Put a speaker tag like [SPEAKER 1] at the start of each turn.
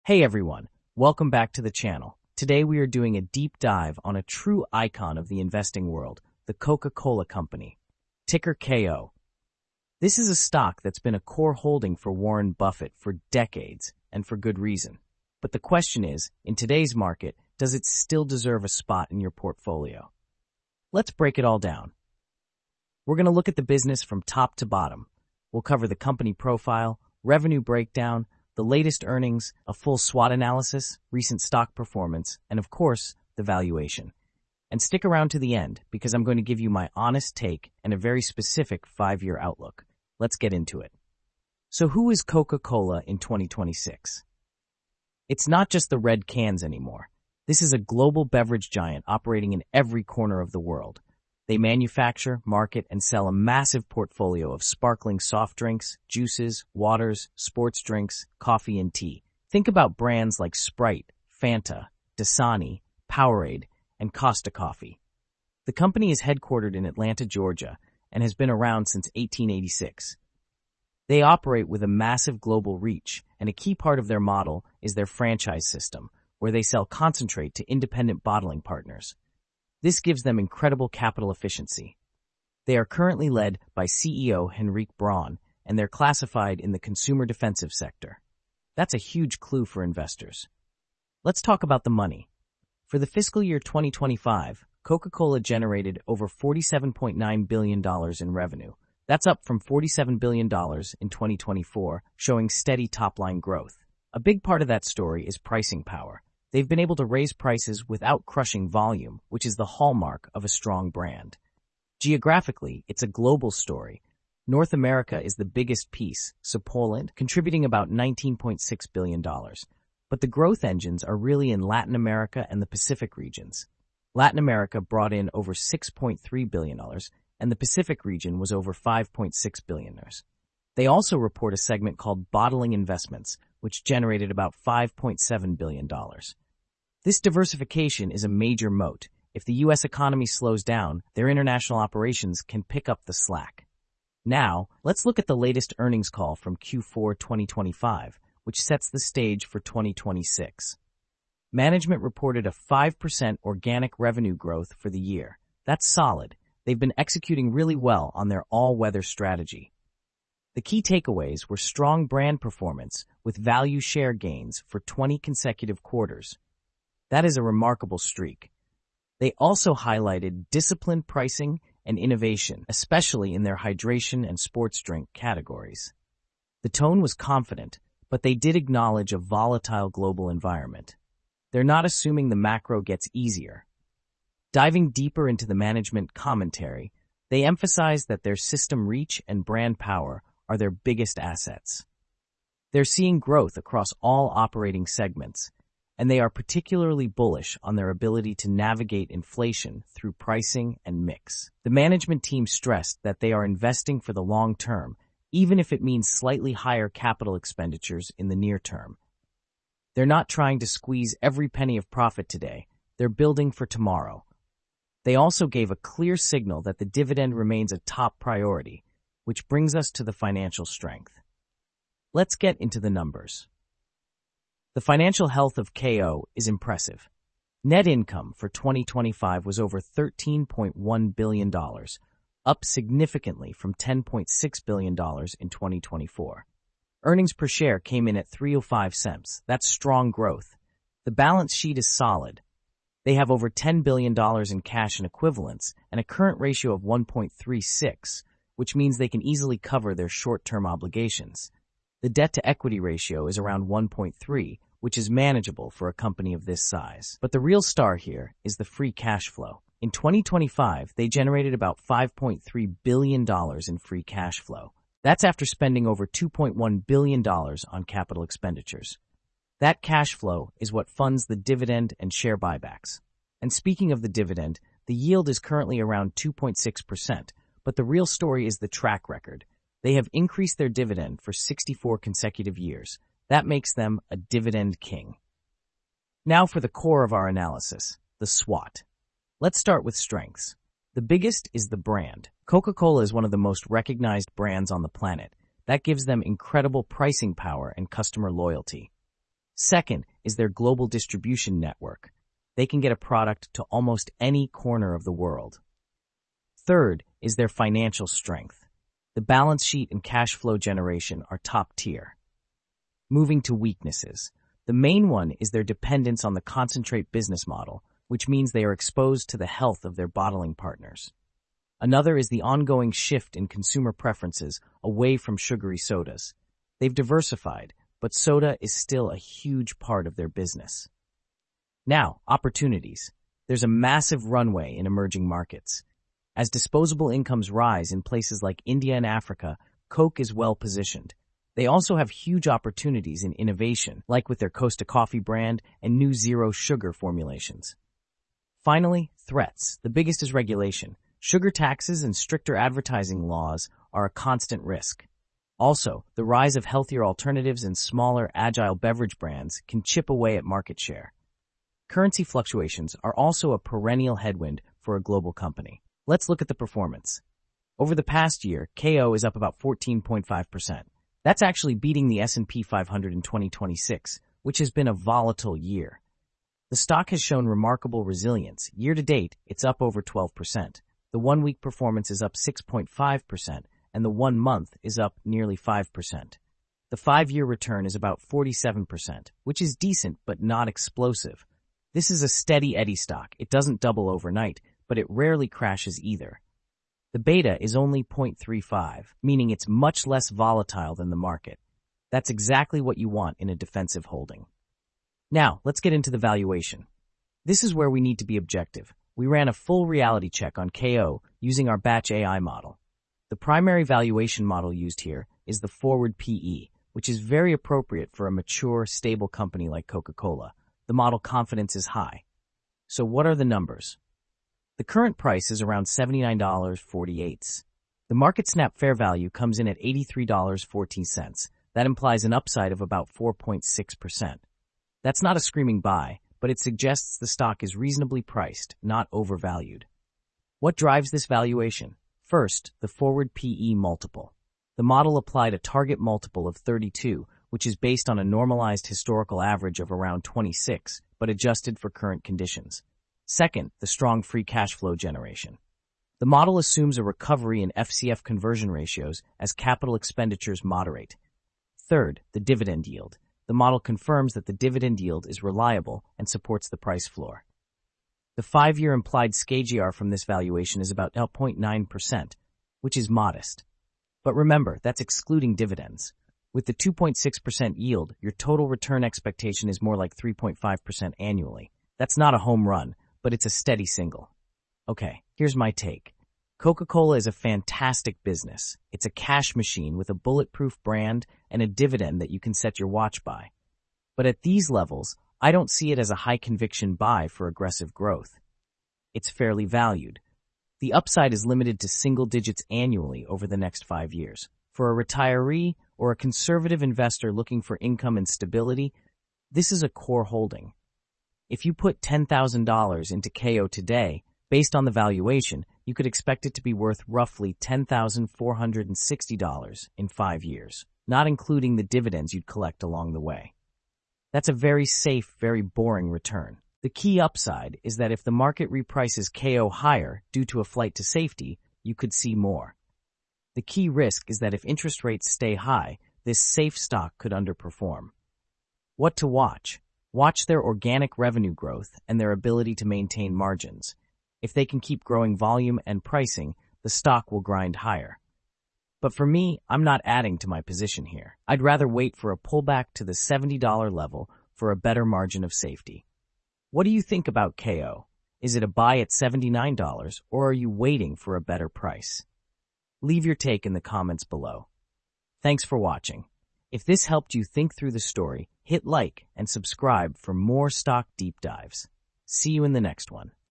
[SPEAKER 1] Hey everyone, welcome back to the channel. Today we are doing a deep dive on a true icon of the investing world, the Coca-Cola Company. Ticker KO. This is a stock that's been a core holding for Warren Buffett for decades, and for good reason. But the question is, in today's market, does it still deserve a spot in your portfolio? Let's break it all down. We're going to look at the business from top to bottom. We'll cover the company profile, revenue breakdown, the latest earnings, a full SWOT analysis, recent stock performance, and of course, the valuation. And stick around to the end because I'm going to give you my honest take and a very specific 5-year outlook. Let's get into it. So who is Coca-Cola in 2026? It's not just the red cans anymore. This is a global beverage giant operating in every corner of the world. They manufacture, market, and sell a massive portfolio of sparkling soft drinks, juices, waters, sports drinks, coffee, and tea. Think about brands like Sprite, Fanta, Dasani, Powerade, and Costa Coffee. The company is headquartered in Atlanta, Georgia, and has been around since 1886. They operate with a massive global reach, and a key part of their model is their franchise system, where they sell concentrate to independent bottling partners. This gives them incredible capital efficiency. They are currently led by CEO Henrique Braun, and they're classified in the consumer defensive sector. That's a huge clue for investors. Let's talk about the money. For the fiscal year 2025, Coca-Cola generated over $47.9 billion in revenue. That's up from $47 billion in 2024, showing steady top-line growth. A big part of that story is pricing power. They've been able to raise prices without crushing volume, which is the hallmark of a strong brand. Geographically, it's a global story. North America is the biggest piece, so Poland, contributing about $19.6 billion. But the growth engines are really in Latin America and the Pacific regions. Latin America brought in over $6.3 billion, and the Pacific region was over $5.6 billion. They also report a segment called Bottling Investments, which generated about $5.7 billion. This diversification is a major moat. If the U.S. economy slows down, their international operations can pick up the slack. Now, let's look at the latest earnings call from Q4 2025, which sets the stage for 2026. Management reported a 5% organic revenue growth for the year. That's solid. They've been executing really well on their all-weather strategy. The key takeaways were strong brand performance with value share gains for 20 consecutive quarters. That is a remarkable streak. They also highlighted disciplined pricing and innovation, especially in their hydration and sports drink categories. The tone was confident, but they did acknowledge a volatile global environment. They're not assuming the macro gets easier. Diving deeper into the management commentary, they emphasized that their system reach and brand power are their biggest assets. They're seeing growth across all operating segments, and they are particularly bullish on their ability to navigate inflation through pricing and mix. The management team stressed that they are investing for the long term, even if it means slightly higher capital expenditures in the near term. They're not trying to squeeze every penny of profit today, they're building for tomorrow. They also gave a clear signal that the dividend remains a top priority, which brings us to the financial strength. Let's get into the numbers. The financial health of KO is impressive. Net income for 2025 was over $13.1 billion, up significantly from $10.6 billion in 2024. Earnings per share came in at 3.05 cents. That's strong growth. The balance sheet is solid. They have over $10 billion in cash and equivalents and a current ratio of 1.36, which means they can easily cover their short-term obligations. The debt-to-equity ratio is around 1.3, which is manageable for a company of this size. But the real star here is the free cash flow. In 2025, they generated about $5.3 billion in free cash flow. That's after spending over $2.1 billion on capital expenditures. That cash flow is what funds the dividend and share buybacks. And speaking of the dividend, the yield is currently around 2.6%, but the real story is the track record. They have increased their dividend for 64 consecutive years. That makes them a dividend king. Now for the core of our analysis, the SWOT. Let's start with strengths. The biggest is the brand. Coca-Cola is one of the most recognized brands on the planet. That gives them incredible pricing power and customer loyalty. Second is their global distribution network. They can get a product to almost any corner of the world. Third is their financial strength. The balance sheet and cash flow generation are top tier. Moving to weaknesses. The main one is their dependence on the concentrate business model, which means they are exposed to the health of their bottling partners. Another is the ongoing shift in consumer preferences away from sugary sodas. They've diversified, but soda is still a huge part of their business. Now, opportunities. There's a massive runway in emerging markets. As disposable incomes rise in places like India and Africa, Coke is well positioned. They also have huge opportunities in innovation, like with their Costa Coffee brand and new zero sugar formulations. Finally, threats. The biggest is regulation. Sugar taxes and stricter advertising laws are a constant risk. Also, the rise of healthier alternatives and smaller, agile beverage brands can chip away at market share. Currency fluctuations are also a perennial headwind for a global company. Let's look at the performance. Over the past year, KO is up about 14.5%. That's actually beating the S&P 500 in 2026, which has been a volatile year. The stock has shown remarkable resilience. Year to date, it's up over 12%. The 1 week performance is up 6.5%, and the 1 month is up nearly 5%. The 5-year return is about 47%, which is decent but not explosive. This is a steady Eddy stock. It doesn't double overnight, but it rarely crashes either. The beta is only 0.35, meaning it's much less volatile than the market. That's exactly what you want in a defensive holding. Now, let's get into the valuation. This is where we need to be objective. We ran a full reality check on KO using our Batch AI model. The primary valuation model used here is the forward PE, which is very appropriate for a mature, stable company like Coca-Cola. The model confidence is high. So what are the numbers? The current price is around $79.48. The market snap fair value comes in at $83.14. That implies an upside of about 4.6%. That's not a screaming buy, but it suggests the stock is reasonably priced, not overvalued. What drives this valuation? First, the forward PE multiple. The model applied a target multiple of 32, which is based on a normalized historical average of around 26, but adjusted for current conditions. Second, the strong free cash flow generation. The model assumes a recovery in FCF conversion ratios as capital expenditures moderate. Third, the dividend yield. The model confirms that the dividend yield is reliable and supports the price floor. The 5-year implied CAGR from this valuation is about 0.9%, which is modest. But remember, that's excluding dividends. With the 2.6% yield, your total return expectation is more like 3.5% annually. That's not a home run, but it's a steady single. Okay, here's my take. Coca-Cola is a fantastic business. It's a cash machine with a bulletproof brand and a dividend that you can set your watch by. But at these levels, I don't see it as a high-conviction buy for aggressive growth. It's fairly valued. The upside is limited to single digits annually over the next 5 years. For a retiree or a conservative investor looking for income and stability, this is a core holding. If you put $10,000 into KO today, based on the valuation, you could expect it to be worth roughly $10,460 in 5 years, not including the dividends you'd collect along the way. That's a very safe, very boring return. The key upside is that if the market reprices KO higher due to a flight to safety, you could see more. The key risk is that if interest rates stay high, this safe stock could underperform. What to watch? Watch their organic revenue growth and their ability to maintain margins. If they can keep growing volume and pricing, the stock will grind higher. But for me, I'm not adding to my position here. I'd rather wait for a pullback to the $70 level for a better margin of safety. What do you think about KO? Is it a buy at $79 or are you waiting for a better price? Leave your take in the comments below. Thanks for watching. If this helped you think through the story, hit like and subscribe for more stock deep dives. See you in the next one.